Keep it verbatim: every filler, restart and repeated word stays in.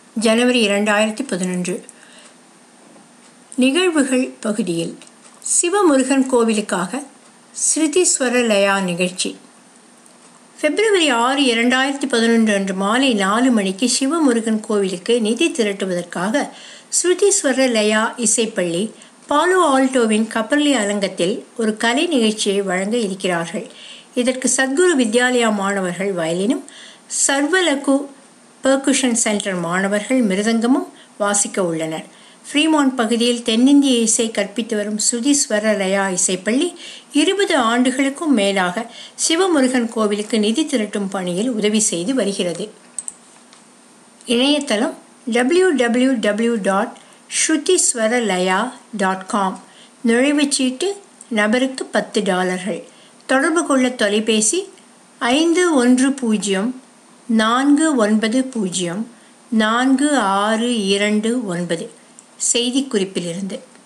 ஜனவரி இரண்டாயிரத்தி பதினொன்று. நிகழ்வுகள் பகுதியில் சிவமுருகன் கோவிலுக்காக ஸ்ருதிஸ்வர லயா நிகழ்ச்சி. பிப்ரவரி ஆறு இரண்டாயிரத்தி பதினொன்று அன்று மாலை நாலு மணிக்கு சிவமுருகன் கோவிலுக்கு நிதி திரட்டுவதற்காக ஸ்ருதிஸ்வர லயா இசைப்பள்ளி பாலோ ஆல்டோவின் கப்பர்லி அலங்கத்தில் ஒரு கலை நிகழ்ச்சியை வழங்க இருக்கிறார்கள். இதற்கு சத்குரு வித்யாலயா மாணவர்கள் வயலினும், சர்வலகு பெர்குஷன் சென்டர் மாணவர்கள் மிருதங்கமும் வாசிக்க உள்ளனர். ஃப்ரீமான்ட் பகுதியில் தென்னிந்திய இசை கற்பித்து வரும் ஸ்ருதிஸ்வர லயா இசைப்பள்ளி இருபது ஆண்டுகளுக்கும் மேலாக சிவமுருகன் கோவிலுக்கு நிதி திரட்டும் பணியில் உதவி செய்து வருகிறது. இணையதளம் W W W dot Shruthiswaralaya dot com. நுழைவுச்சீட்டு நபருக்கு பத்து டாலர்கள். தொடர்பு கொள்ள தொலைபேசி ஐந்து ஒன்று பூஜ்ஜியம் நான்கு ஒன்பது பூஜ்ஜியம் நான்கு ஆறு இரண்டு ஒன்பது. செய்திக்குறிப்பிலிருந்து.